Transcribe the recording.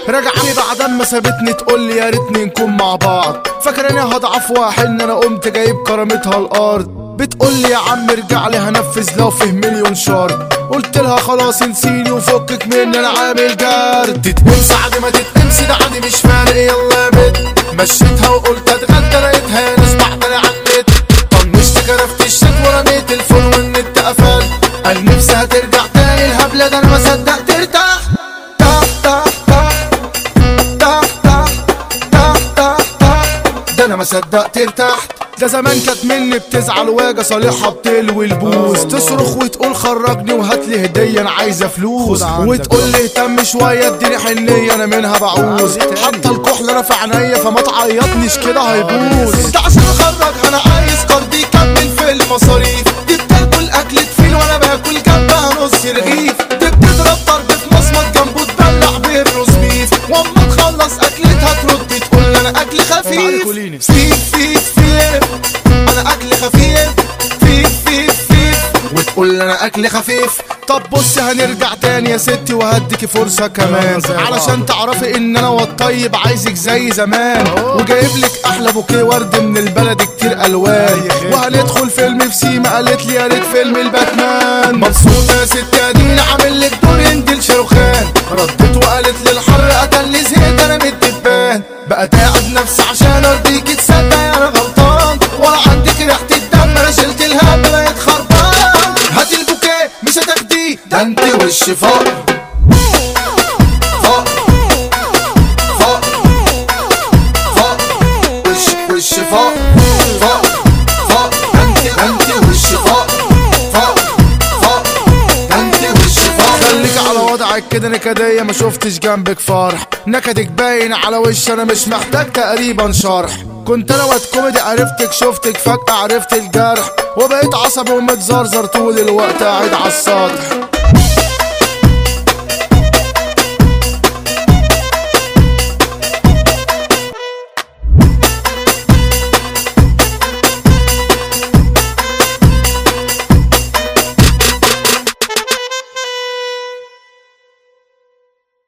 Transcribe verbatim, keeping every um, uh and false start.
راجع لي بعد ما سابتني تقول لي يا ريتني نكون مع بعض. فاكراني هضعف واحن انا قمت جايب كرامتها الارض. بتقول لي يا عم ارجع لي هنفذ لو فيه مليون شرط. قلت لها خلاص انسيني وفكك مني انا عامل جرد. تتقمص عادي ما تتقمص ده عادي مش فارق يلا يا بت. مشيتها وقلت اتغدى لقيتها ناس بعتلي على النت. طنشت كرفت الشات ورميت الفون والنت قفل. قال نفسي هترجع تاني الهبله ده انا ما صدقت ارتاح. تح تح تح تح تح تح تح تح ده انا ما صدقت ارتحت. ده زمان كانت مني بتزعل واجي صالحها بتلوي البوز. تصرخ وتقول خرجني وهاتلي هديه انا عايزه فلوس. وتقول لي اهتم شويه اديني حنيه انا منها بعوز. حتى الكحل انا في عينيا فما تعيطنيش كده هيبوظ. ده عشان اخرج انا عايز قرض يكمل في المصاريف. دي بتاكل اكلة فيل وانا باكل جنبها نص رغيف. دي بتضرب ضرب في مصمت جنبه تدلع بالروز بيف. واما تخلص اكلتها ترد تقول انا اكل خفيف. فيف فيف فيف انا اكل خفيف. فيف فيف فيف وتقول انا اكل خفيف. طب بصي هنرجع تاني يا ستي وهديكي فرصة كمان علشان تعرفي ان انا والطيب عايزك زي زمان. وجايبلك احلى بوكيه ورد من البلد كتير الوان. وهندخل فيلم في سيما قالت لي يا ريت فيلم الباتمان. مبسوطة يا ستي اديني عامل لك دور هند شاروخان. ردت وقالت لي الحر قتلني زهقت انا من الدبان. بقى تعب نفسي عشان ارضيكي تصدق انا غلطان. ولا عندك ريحة الدم انا شلت الهم بقيت خربان. هاتي البوكيه مش هتاخديه ده انت وش فقر فقر فقر فقر وش وش فقر فقر فقر انت انت وش فقر فقر فقر انت وش فقر. خليك على وضعك كده نكدية ما شفتش جنبك فرح. نكدك باين على وش انا مش محتاج تقريبا شرح. كنت انا واد كوميدي عرفتك شفتك فجأة عرفت الجرح. وبقيت عصبي ومتزرزر طول الوقت قاعد على السطح.